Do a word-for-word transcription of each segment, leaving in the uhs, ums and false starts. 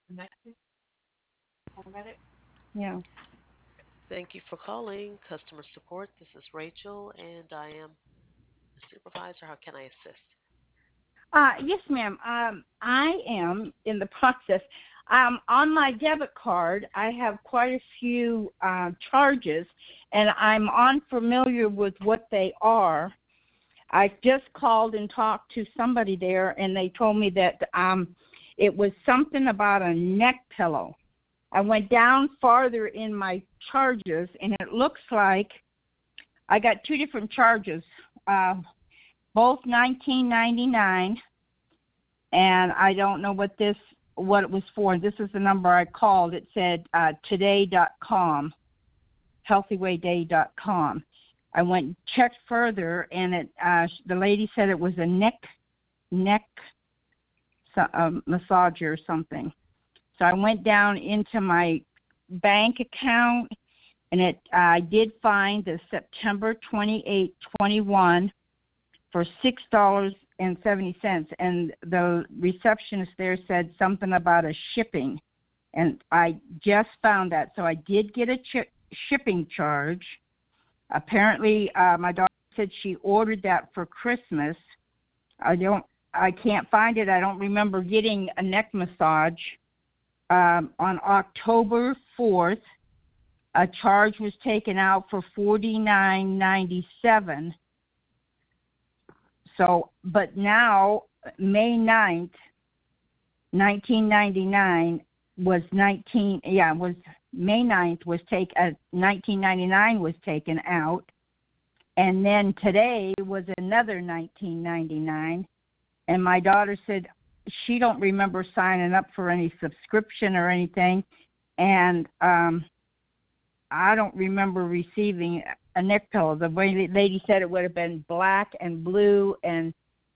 Yeah. Thank you for calling customer support. This is Rachel, and I am a supervisor. How can I assist? Uh, yes, ma'am. Um, I am in the process. Um, on my debit card, I have quite a few uh, charges, and I'm unfamiliar with what they are. I just called and talked to somebody there, and they told me that um, it was something about a neck pillow. I went down farther in my charges, and it looks like I got two different charges, uh, both nineteen ninety-nine, and I don't know what this what it was for. This is the number I called. It said uh, today dot com, healthywayday dot com. I went and checked further, and it uh, the lady said it was a neck neck uh, massager or something. So I went down into my bank account, and it uh, I did find the September twenty-eighth, twenty-one for six dollars and seventy cents, and the receptionist there said something about a shipping, and I just found that, so I did get a ch- shipping charge. Apparently, uh, my daughter said she ordered that for Christmas. I don't, I can't find it. I don't remember getting a neck massage. Um, on October fourth, a charge was taken out for forty-nine ninety-seven. So, but now May ninth, nineteen ninety-nine was nineteen. Yeah, was May ninth was take. Uh, nineteen ninety-nine was taken out, and then today was another nineteen ninety-nine. And my daughter said she don't remember signing up for any subscription or anything, and um, I don't remember receiving a neck pillow. The lady said it would have been black and blue, and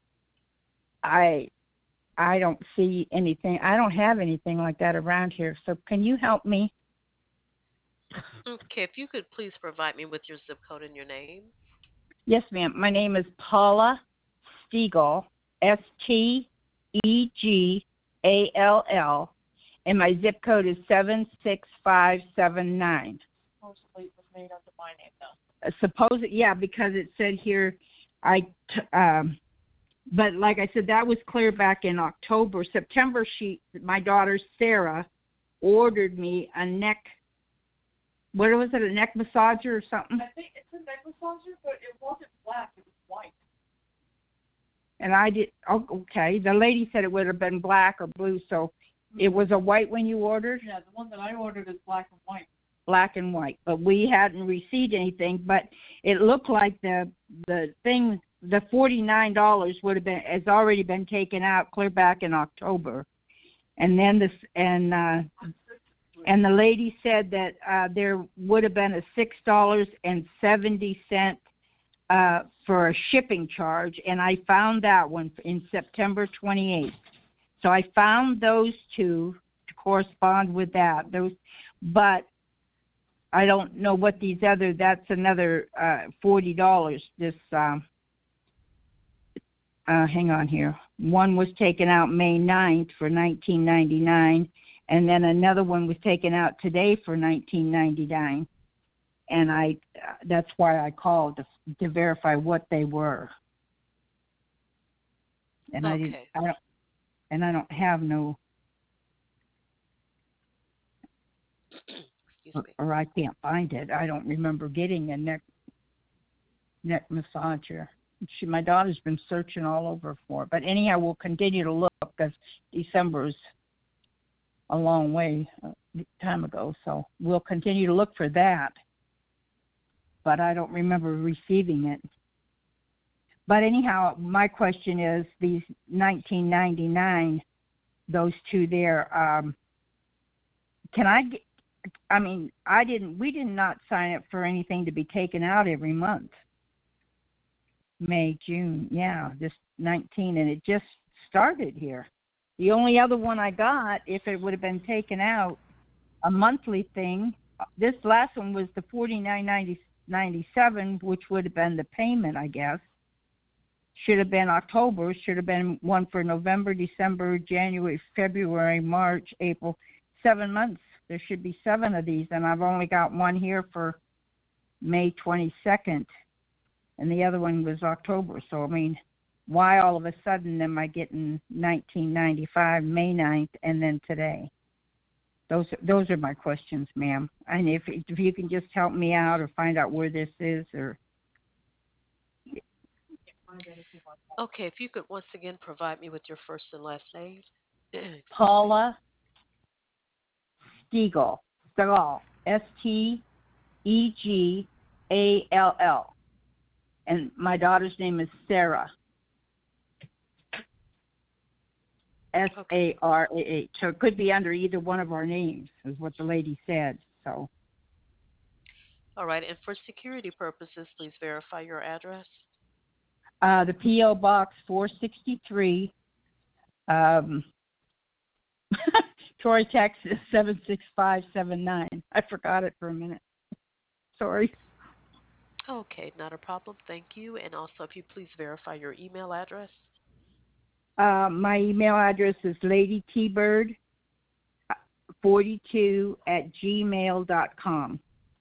I I don't see anything. I don't have anything like that around here. So can you help me? Okay, if you could please provide me with your zip code and your name. Yes, ma'am. My name is Paula Stiegall, S T E G A L L, and my zip code is seven six five seven nine. Supposedly it was made under my name, though. Uh, suppose, yeah, because it said here, I, t- um, but like I said, that was clear back in October. September, she, my daughter Sarah, ordered me a neck. What was it? A neck massager or something? I think it's a neck massager, but it wasn't black. It was white. And I did. Oh, okay. The lady said it would have been black or blue, so mm-hmm. It was a white when you ordered. Yeah, the one that I ordered is black and white. Black and white, but we hadn't received anything. But it looked like the the thing, the forty nine dollars would have been has already been taken out clear back in October, and then this and uh, and the lady said that uh, there would have been a six dollars and seventy cent uh, for a shipping charge, and I found that one in September twenty-eighth. So I found those two to correspond with that. Those, but I don't know what these other. That's another uh, forty dollars. This, um, uh, hang on here. One was taken out May ninth for nineteen ninety-nine, and then another one was taken out today for nineteen ninety-nine. And I, uh, that's why I called to, to verify what they were. And I didn't. Okay. I don't. And I don't have no, Excuse or, me. or I can't find it. I don't remember getting a neck neck massager. She, my daughter's been searching all over for it. But anyhow, we'll continue to look because December's a long way uh, time ago. So we'll continue to look for that. But I don't remember receiving it. But anyhow, my question is these nineteen ninety-nine, those two there. Um, can I get? I mean, I didn't. We did not sign up for anything to be taken out every month. May, June, yeah, just nineteen, and it just started here. The only other one I got, if it would have been taken out, a monthly thing. This last one was the forty nine ninety ninety seven, which would have been the payment, I guess. should have been October, should have been one for November, December, January, February, March, April. Seven months. There should be seven of these, and I've only got one here for May twenty-second, and the other one was October. So, I mean, why all of a sudden am I getting nineteen ninety-five, May ninth, and then today? Those those are my questions, ma'am. And if if you can just help me out or find out where this is, or Okay, if you could once again provide me with your first and last name. Excuse me. Paula Stiegall, Stiegall, S T E G A L L, and my daughter's name is Sarah, S Okay. A R A H. So it could be under either one of our names, is what the lady said. So All right, and for security purposes, please verify your address. uh, the P O Box four sixty-three, um, Troy, Texas seven six five seven nine. I forgot it for a minute. Sorry. Okay, not a problem. Thank you. And also, if you please verify your email address. Uh, my email address is ladytbird forty-two at gmail dot com.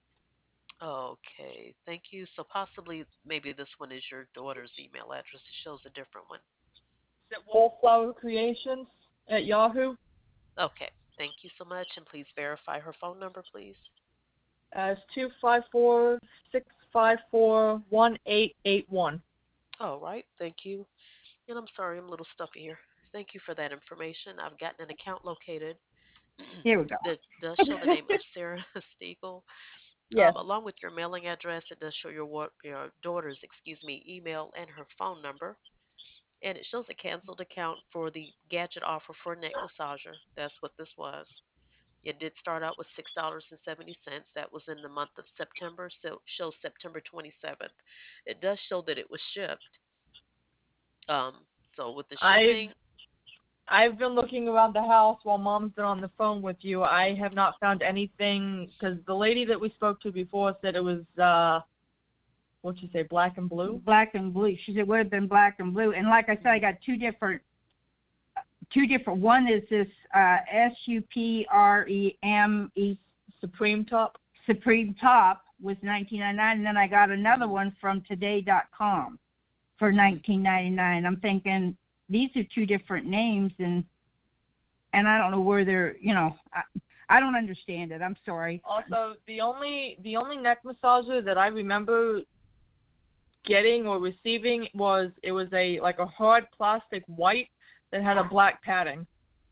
Okay, thank you. So possibly, maybe this one is your daughter's email address. It shows a different one. Is it Wallflower Creations at Yahoo? Okay, thank you so much. And please verify her phone number, please. Uh, it's two five four six five four one eight eight one. All right, thank you. And I'm sorry, I'm a little stuffy here. Thank you for that information. I've gotten an account located Here we go. that does show the name of Sarah Stiegel. Yes. Um, along with your mailing address, it does show your wa- your daughter's, excuse me, email and her phone number. And it shows a canceled account for the gadget offer for a neck massager. That's what this was. It did start out with six dollars and seventy cents. That was in the month of September, so it shows September twenty-seventh. It does show that it was shipped. Um, so with the I've shipping, I've been looking around the house while Mom's been on the phone with you. I have not found anything because the lady that we spoke to before said it was uh, what'd you say, black and blue? Black and blue. She said it would have been black and blue. And like I said, I got two different, two different. One is this uh, S U P R E M E Supreme top. Supreme Top was nineteen ninety-nine, and then I got another one from today dot com for nineteen ninety-nine. I'm thinking these are two different names, and and I don't know where they're. You know, I, I don't understand it. I'm sorry. Also, the only the only neck massager that I remember getting or receiving was it was a like a hard plastic white that had a black padding.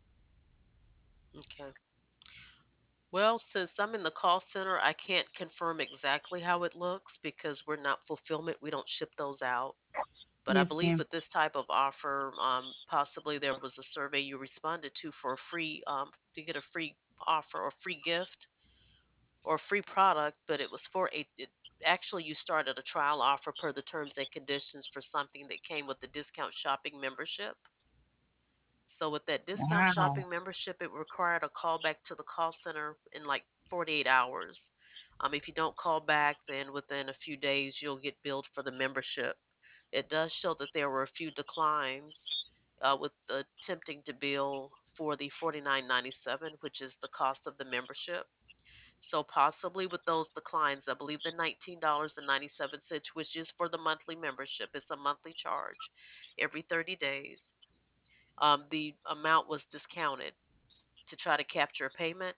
okay. Well, since I'm in the call center, I can't confirm exactly how it looks because we're not fulfillment. We don't ship those out. But I Yes, believe ma'am. with this type of offer, um, possibly there was a survey you responded to for a free, um, to get a free offer or free gift or free product, but it was for a, it, actually you started a trial offer per the terms and conditions for something that came with the discount shopping membership. So with that discount Wow. shopping membership, it required a call back to the call center in like forty-eight hours. Um, if you don't call back, then within a few days you'll get billed for the membership. It does show that there were a few declines uh, with attempting to bill for the forty-nine ninety-seven, which is the cost of the membership. So possibly with those declines, I believe the nineteen dollars and ninety-seven cents, which is for the monthly membership, it's a monthly charge every thirty days. Um, the amount was discounted to try to capture a payment,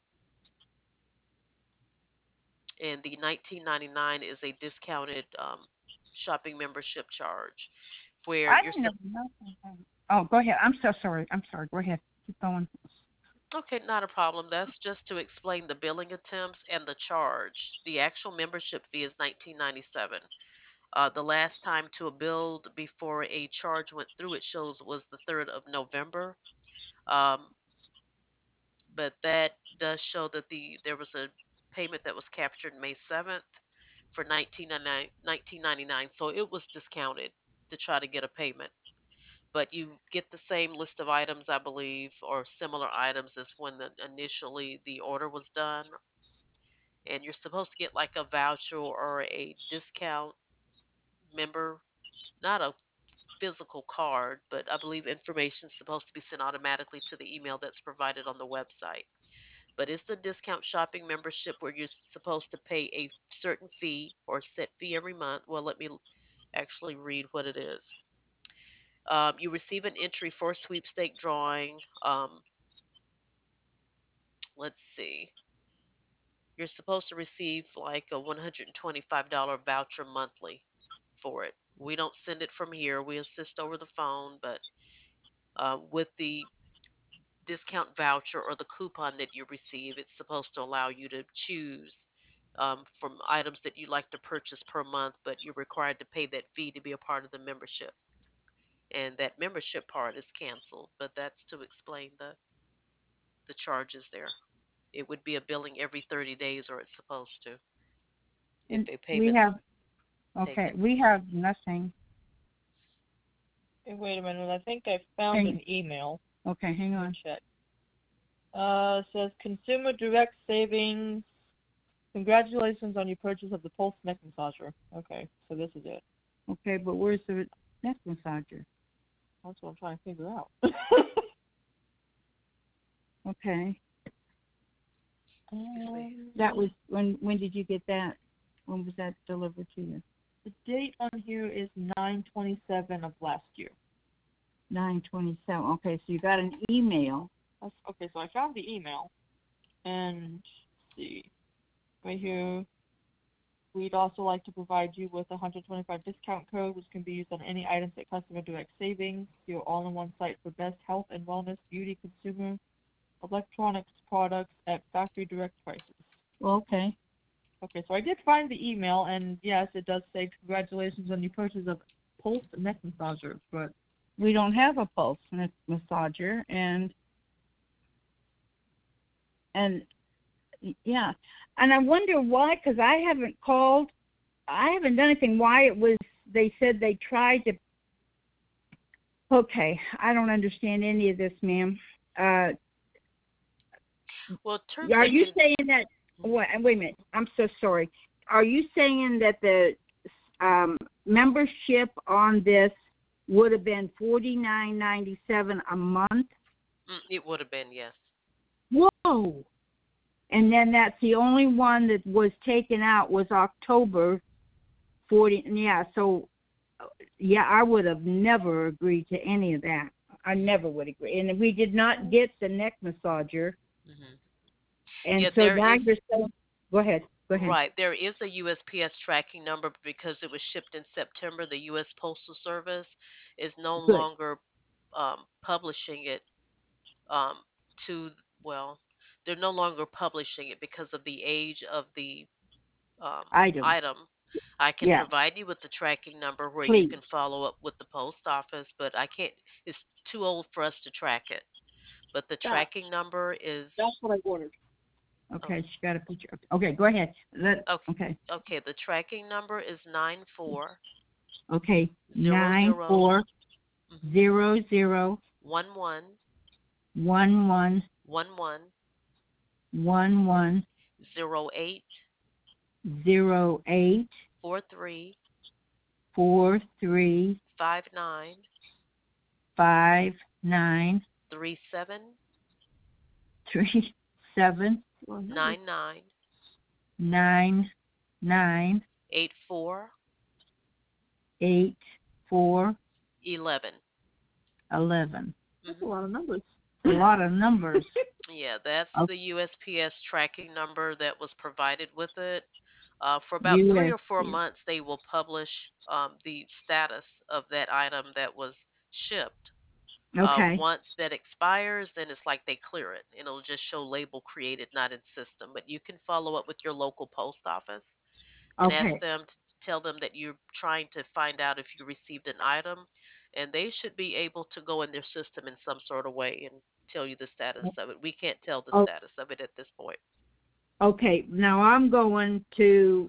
and the nineteen ninety-nine is a discounted um, shopping membership charge where I you're didn't sup- know. Oh, go ahead. I'm so sorry. I'm sorry. Go ahead. Keep going. okay, not a problem. That's just to explain the billing attempts and the charge. The actual membership fee is nineteen ninety-seven. Uh, the last time to a bill before a charge went through, it shows was the third of November. Um, but that does show that the there was a payment that was captured May seventh for nineteen ninety-nine. So it was discounted to try to get a payment. But you get the same list of items, I believe, or similar items as when the, initially the order was done. And you're supposed to get like a voucher or a discount member, not a physical card, but I believe information is supposed to be sent automatically to the email that's provided on the website. But it's a discount shopping membership where you're supposed to pay a certain fee or set fee every month. Well, let me actually read what it is. Um, you receive an entry for a sweepstake drawing. Um, let's see. You're supposed to receive like a one hundred twenty-five dollars voucher monthly for it. We don't send it from here. We assist over the phone, but uh, with the discount voucher or the coupon that you receive, it's supposed to allow you to choose um, from items that you like to purchase per month, but you're required to pay that fee to be a part of the membership. And that membership part is canceled, but that's to explain the, the charges there. It would be a billing every thirty days, or it's supposed to, if And a we payment's have, okay, taken. we have nothing. Hey, wait a minute. I think I found Hang- an email. Okay, hang on. Check. Uh, says Consumer Direct Savings. Congratulations on your purchase of the Pulse neck massager. Okay, so this is it. Okay, but where's the neck massager? That's what I'm trying to figure out. Okay. um, That was, when when did you get that? When was that delivered to you? the date on here is nine twenty-seven of last year. nine twenty-seven. Okay, so you got an email. That's, okay, so I found the email, and let's see, right here, we'd also like to provide you with a one hundred twenty-five discount code, which can be used on any items at Customer Direct Savings, your all-in-one site for best health and wellness, beauty, consumer, electronics products at factory direct prices. Well, okay. Okay, so I did find the email, and yes, it does say congratulations on your purchase of Pulse neck massager, but We don't have a pulse neck massager, and and yeah, and I wonder why, because I haven't called, I haven't done anything. Why it was? They said they tried to. Okay, I don't understand any of this, ma'am. Uh, Well, terms are and you con- saying that? Wait, wait a minute. I'm so sorry. Are you saying that the um, membership on this would have been forty-nine ninety-seven a month? mm, it would have been, yes. Whoa! And then that's the only one that was taken out was October forty. Yeah, so yeah, I would have never agreed to any of that. I never would agree. And we did not get the neck massager. hmm And Yeah, so there now is. you're saying, go ahead, go ahead. Right. There is a U S P S tracking number because it was shipped in September. The U S Postal Service is no Good. longer um, publishing it um, to, well, they're no longer publishing it because of the age of the um, Item. item. I can Yes, provide you with the tracking number where you please. can follow up with the post office, but I can't, it's too old for us to track it. But the that, tracking number is, that's what I ordered. Okay, she got a picture. Okay, go ahead. Let, okay, okay, okay, the tracking number is nine four okay. zero Nine zero four zero zero one one one one one one one one zero eight zero eight four three four three five nine five nine three seven three seven nine nine nine nine eight four eight four eleven. eleven. That's a lot of numbers. A lot of numbers. Yeah, that's Okay. the U S P S tracking number that was provided with it. Uh, for about three or four U S months, they will publish um, the status of that item that was shipped. Uh, Okay. once that expires, then it's like they clear it, and it'll just show label created, not in system. But you can follow up with your local post office and ask Okay. them to tell them that you're trying to find out if you received an item, and they should be able to go in their system in some sort of way and tell you the status of it. We can't tell the Oh, status of it at this point. okay. Now I'm going to.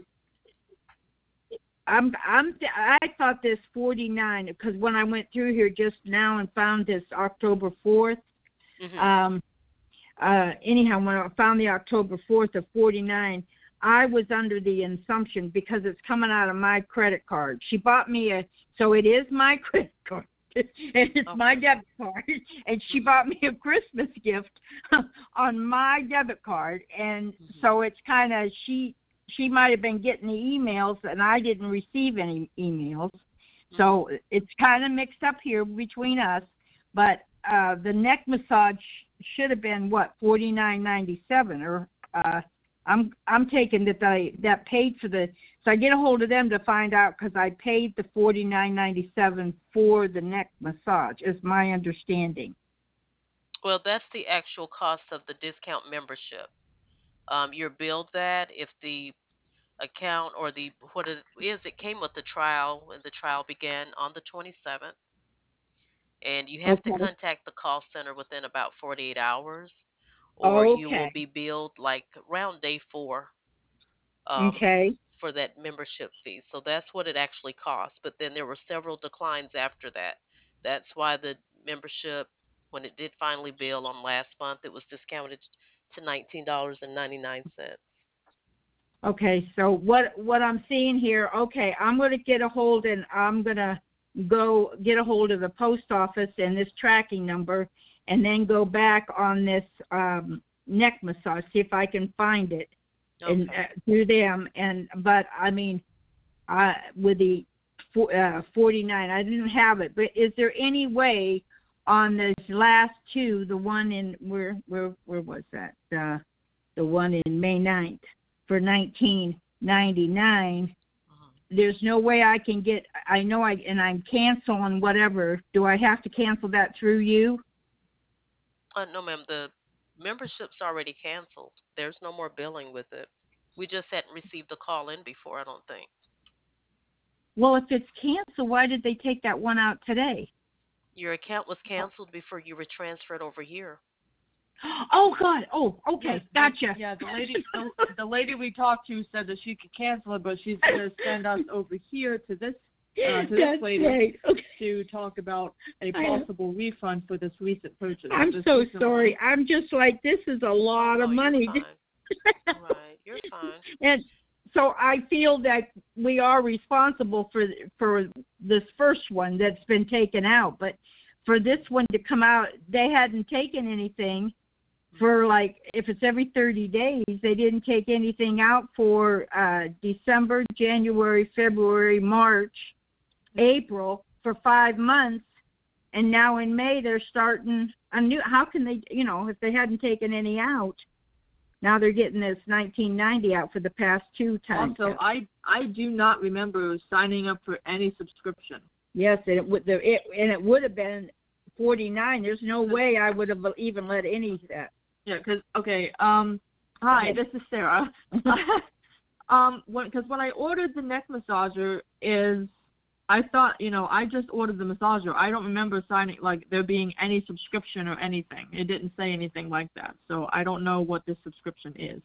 I'm. I'm. I thought this forty-nine because when I went through here just now and found this October fourth. Mm-hmm. Um. Uh. Anyhow, when I found the October fourth of forty-nine, I was under the assumption because it's coming out of my credit card. She bought me a, so it is my credit card. And it's Okay. my debit card, and she bought me a Christmas gift on my debit card, and Mm-hmm. so it's kind of she she might have been getting the emails, and I didn't receive any emails, so it's kind of mixed up here between us. But uh, the neck massage should have been what forty-nine ninety-seven, or uh, I'm I'm taking that they that paid for the. So I get a hold of them to find out because I paid the forty-nine ninety-seven for the neck massage, is my understanding. Well, that's the actual cost of the discount membership. Um, you're billed that if the account or the what it is, it came with the trial, and the trial began on the twenty-seventh. And you have to Okay. contact the call center within about forty-eight hours, or you will Okay. be billed like around day four um, Okay. for that membership fee. So that's what it actually costs. But then there were several declines after that. That's why the membership, when it did finally bill on last month, it was discounted to nineteen dollars and ninety-nine cents. Okay. So what what I'm seeing here? Okay, I'm going to get a hold, and I'm going to go get a hold of the post office and this tracking number, and then go back on this um, neck massage, see if I can find it. And Okay. uh, through them, and but I mean, I with the for, uh, forty-nine, I didn't have it. But is there any way on this last two, the one in where where where was that? Uh, the one in May ninth for nineteen ninety-nine. Mhm. There's no way I can get. I know I and I'm canceling whatever. Do I have to cancel that through you? Uh, no, ma'am. The membership's already canceled. There's no more billing with it. We just hadn't received a call in before, I don't think. Well, if it's canceled, why did they take that one out today? Your account was canceled before you were transferred over here. Oh God! Oh, okay, Yes, the- gotcha. Yeah, the lady, the, the lady we talked to said that she could cancel it, but she's going to send us over here to this uh, to this That's lady right. Okay. to talk about a I- possible refund for this recent purchase. I'm This so recent sorry. I'm just like, this is a lot Oh, of no, money. you're fine. Right, you're fine. And so I feel that we are responsible for for this first one that's been taken out, but for this one to come out, they hadn't taken anything for, like, if it's every thirty days, they didn't take anything out for uh, December, January, February, March, April, for five months. And now in May, they're starting a new, how can they, you know, if they hadn't taken any out, now they're getting this nineteen ninety out for the past two times. Also, I I do not remember signing up for any subscription. Yes, and it would, the, it, and it would have been forty-nine. There's no way I would have even let any of that. Yeah, because okay, um, hi, Okay. this is Sarah. um, when because when I ordered the neck massager, is I thought, you know, I just ordered the massager. I don't remember signing, like, there being any subscription or anything. It didn't say anything like that, so I don't know what this subscription is.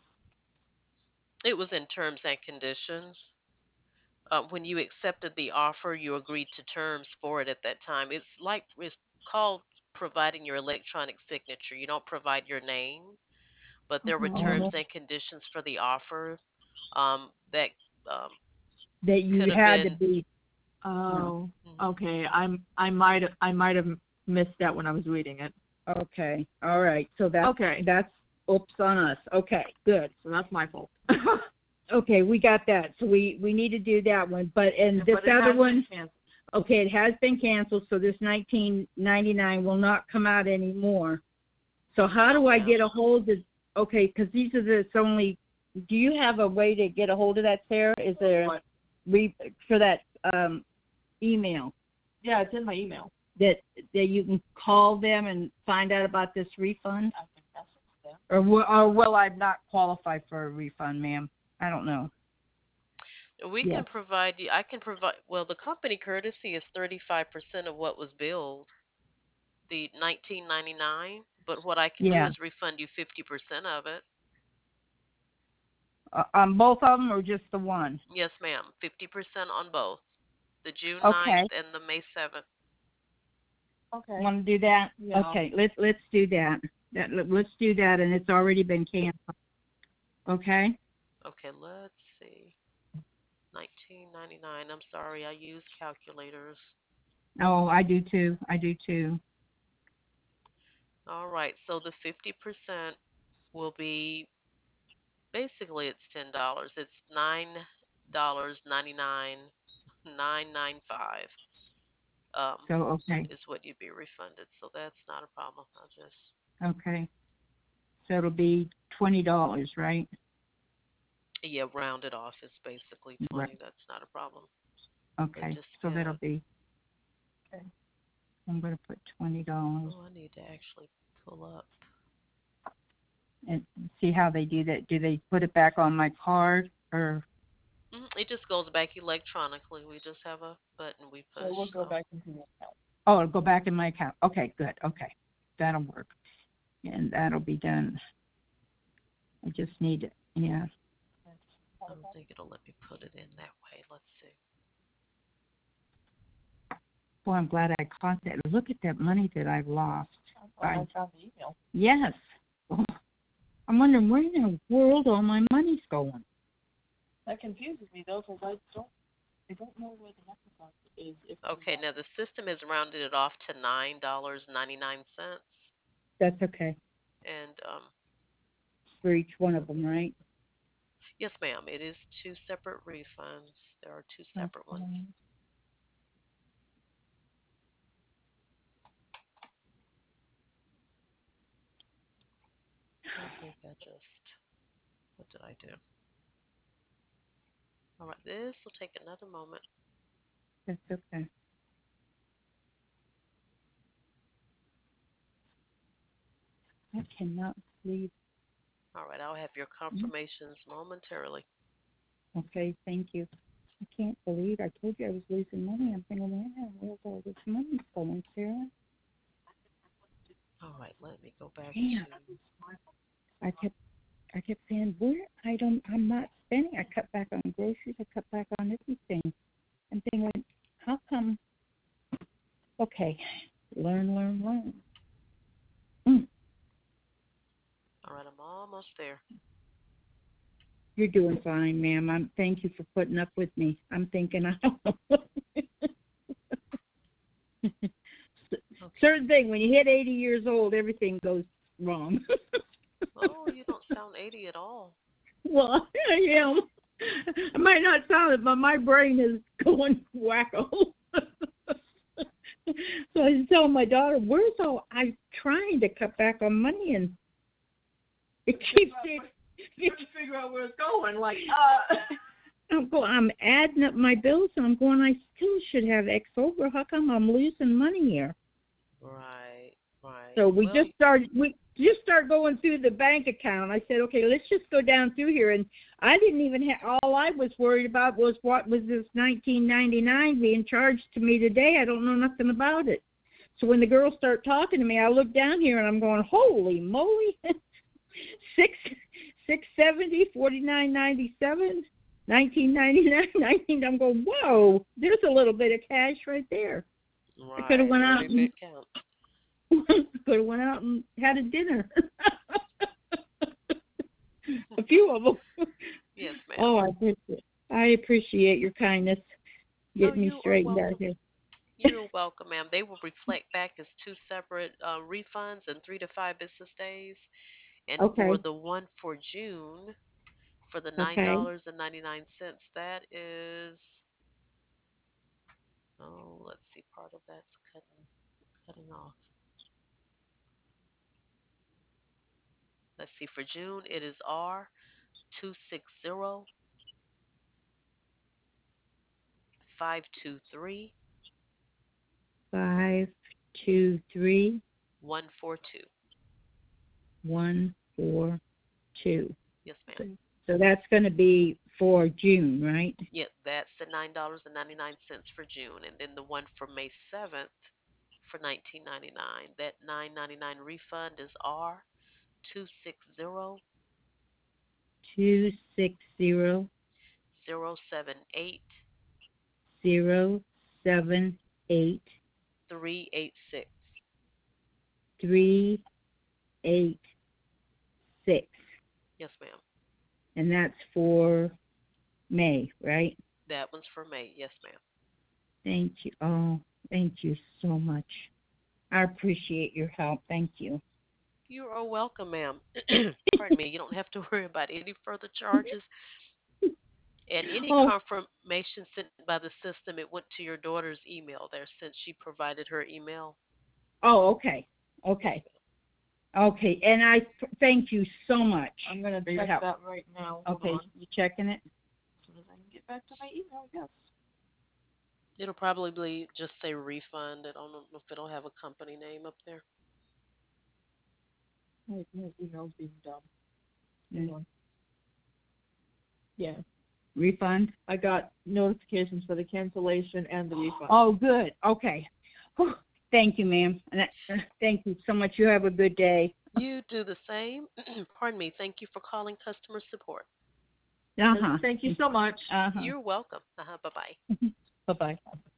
It was in terms and conditions. Uh, when you accepted the offer, you agreed to terms for it at that time. It's like it's called providing your electronic signature. You don't provide your name, but there were terms Oh, and conditions for the offer um, that um, that you could have had to been. be. Oh, Mhm. okay. I'm I might I might have missed that when I was reading it. Okay. All right. So that's Okay. that's oops on us. Okay. Good. So that's my fault. Okay, we got that. So we we need to do that one. But and this But it other has been one, canceled. okay, it has been canceled. So this nineteen ninety-nine will not come out anymore. So how do I get a hold of? Okay, because these are the it's only. Do you have a way to get a hold of that, Sarah? Is there What? re, for that um, email Yeah, it's in my email. that that you can call them and find out about this refund? I think that's it. Or will, or will I not qualify for a refund, ma'am? I don't know. We Yeah. can provide you. I can provide. Well, the company courtesy is thirty-five percent of what was billed, the nineteen ninety-nine. But what I can do Yeah. is refund you fifty percent of it. Uh, on both of them or just the one? Yes, ma'am. Fifty percent on both, the June Okay. ninth and the May seventh. Okay. Want to do that? Yeah. Okay. Let's let's do that. That let's do that, and it's already been canceled. Okay. Okay, let's see. nineteen ninety-nine. I'm sorry, I use calculators. Oh, I do too. I do too. All right, so the fifty percent will be basically it's ten dollars. It's nine dollars ninety nine nine nine five. Um, So okay, is what you'd be refunded. So that's not a problem. I'll just okay. So it'll be twenty dollars, right? yeah round it off. It's basically Right. twenty. That's not a problem. But Okay. just So that'll get. be. Okay. I'm gonna put twenty dollars Oh, I need to actually pull up. and see how they do that. Do they put it back on my card or? Mhm, it just goes back electronically. We just have a button we So push. we'll go So back into the account. Oh, it'll go back in my account. Okay, good. Okay, that'll work, and that'll be done. I just need it. Yeah. I don't think it'll let me put it in that way. Let's see. Boy, I'm glad I caught that. Look at that money that I've lost. Well, I found the email. Yes. Oh, I'm wondering where in the world all my money's going. That confuses me though, because I don't, I don't know where the Microsoft is. If Okay, now the system has rounded it off to nine dollars ninety nine cents, That's okay. and um, For each one of them, right? yes, ma'am, it is two separate refunds. There are two separate ones. Okay. I think I just what did I do? All right, this will take another moment. That's okay. I cannot sleep. All right, I'll have your confirmations momentarily. Okay, thank you. I can't believe I told you I was losing money. I'm thinking, man, where's all this money going, Sarah? All right, let me go back Damn. to. I kept I kept saying, where I don't I'm not spending. I cut back on groceries, I cut back on everything. I'm thinking, how come okay. Learn, learn, learn. Mm, All right, I'm almost there. you're doing fine, ma'am. I'm thank you for putting up with me. I'm thinking I certain thing, when you hit eighty years old, everything goes wrong. Oh, you don't sound eighty at all. Well, I am. I might not sound it, but my brain is going wacko. So I was telling my daughter, "Where's all? I'm trying to cut back on money, and it keeps saying, you have to figure out where it's going. Like, uh. I'm going. I'm adding up my bills, and I'm going. I still should have X over. How come I'm losing money here?" Right, right. So we Well, just started. We just start going through the bank account. I said, okay, let's just go down through here. And I didn't even have. All I was worried about was what was this nineteen ninety-nine being charged to me today. I don't know nothing about it. So when the girls start talking to me, I look down here and I'm going, holy moly, six six seventy forty nine ninety seven. nineteen ninety-nine, nineteen. I'm going, whoa, there's a little bit of cash right there. right. I could have went out Every and bit counts. could have went out and had a dinner. A few of them. Yes, ma'am. Oh, I appreciate, I appreciate your kindness, getting Oh, me you are straightened out welcome. here. You're welcome, ma'am. They will reflect back as two separate uh, refunds in three to five business days. And for Okay, the one for June, for the nine okay. dollars and ninety nine cents, that is oh, let's see, part of that's cutting cutting off. Let's see, for June it is R two six zero five two three Five, two, three, one four two. one, four, two. Yes, ma'am. So that's going to be for June, right? Yep, that's the nine dollars and ninety nine cents for June, and then the one for May seventh for nineteen ninety nine. That nine ninety nine refund is R two six zero Two, six, zero, zero seven eight zero, seven, eight, three eight six. three, eight, six. Yes, ma'am. and that's for May, right? That one's for May. Yes, ma'am. Thank you. Oh, thank you so much. I appreciate your help. Thank you. You are welcome, ma'am. Pardon me. You don't have to worry about any further charges. And any Oh, confirmation sent by the system, it went to your daughter's email there since she provided her email. oh, okay, Yes, okay, ma'am. okay. And I th- thank you so much. I'm gonna for your check help. that right now. Hold Okay, on. you checking it? As soon as I can get back to my email, yes. It'll probably just say refund. I don't know if it'll have a company name up there. My, my email's being dumb. Mm. Hold on. Yeah, Refund? I got notifications for the cancellation and the refund. Oh, good. Okay. Whew. Thank you, ma'am. And that, uh, thank you so much. You have a good day. You do the same. Pardon me. Thank you for calling customer support. Uh huh. Thank you so much. Uh huh. You're welcome. Uh-huh. Bye-bye. Bye bye.